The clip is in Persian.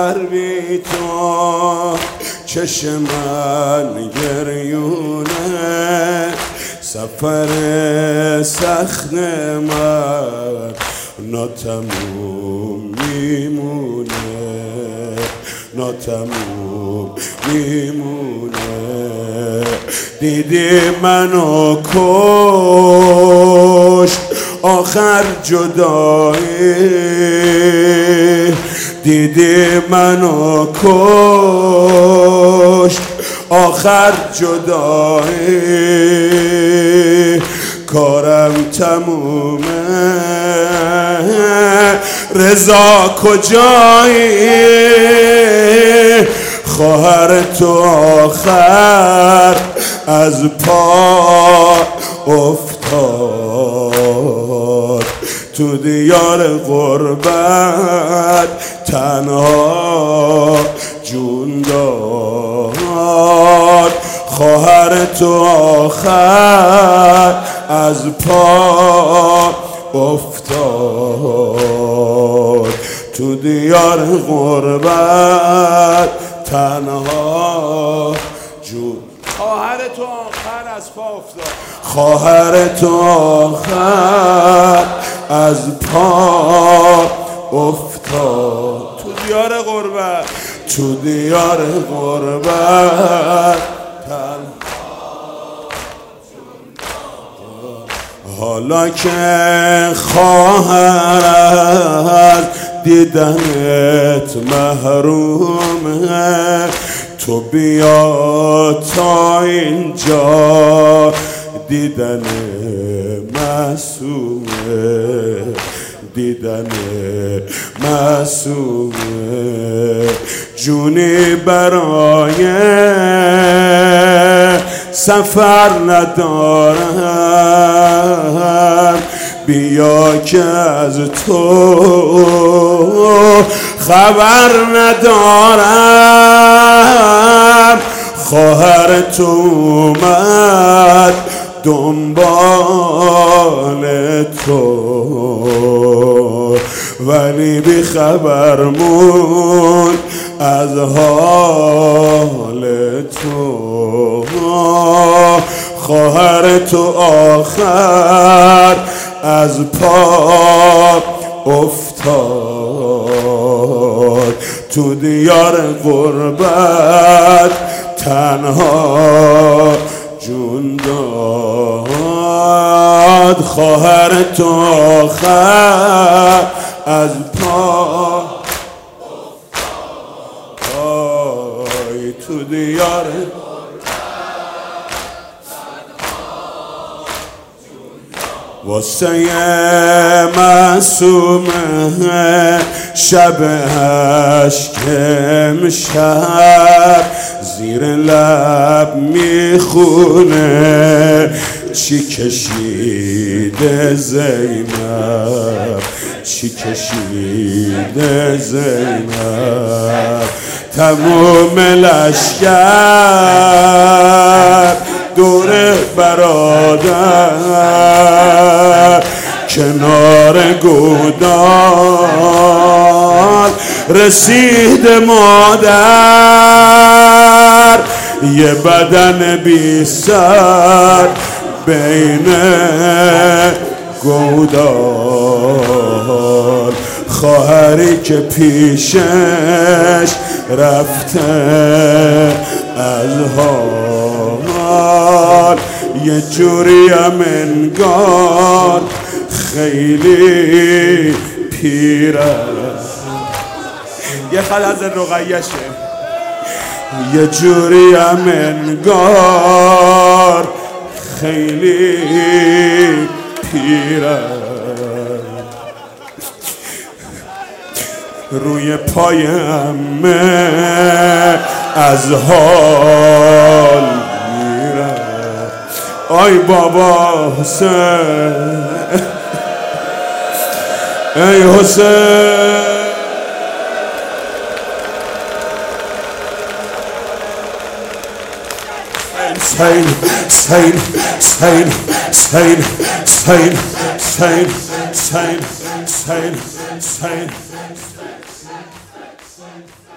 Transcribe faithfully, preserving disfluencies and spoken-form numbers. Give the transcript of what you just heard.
سفر بی تو چشم من گریونه، سفر سخت من ناتموم میمونه، ناتموم میمونه. دیدی منو کشت آخر جدایی، دیدی منو کشت آخر جدایی. کارم تمومه رضا کجایی؟ خواهر تو آخر از پا افتاد، تو دیار غربت تنها جون داد. خواهر تو آخر از پا افتاد، تو دیار غربت تنها جون. خواهر تو آخر از پا افتاد، خواهر تو آخر از پا افتاد، تو دیار غربت، تو دیار غربت تنها. حالا که خواهر از دیدنت محرومه، تو بیا تا اینجا دیدن معصومه، دیدن معصومه. جونی برای سفر ندارم، بیا که از تو خبر ندارم. خواهر تو اومد دنبال تو، ولی بی خبر موند از حال تو. خواهر تو آخر از پا افتاد، تو دیار غربت تنها جون داد. خواهر تو آخر از پا افتاد، تو دیار واسه معصومه شب اشکم شب زیر لب میخونه. چی کشیده زینب، چی کشیده زینب. تموم لشکر دور برادر کنار گودال رسید مادر. یه بدن بی سر بین گودال، خواهری که پیشش رفته از حال. یه جوری هم انگار خیلی پیره، یه خل از رقیشه. یه جوری هم انگار خیلی پیره، روی پای همه از حال میره. آی بابا حسین، ای حسین. Sain, sain, sain, sain, sain, sain, sain, sain, sain.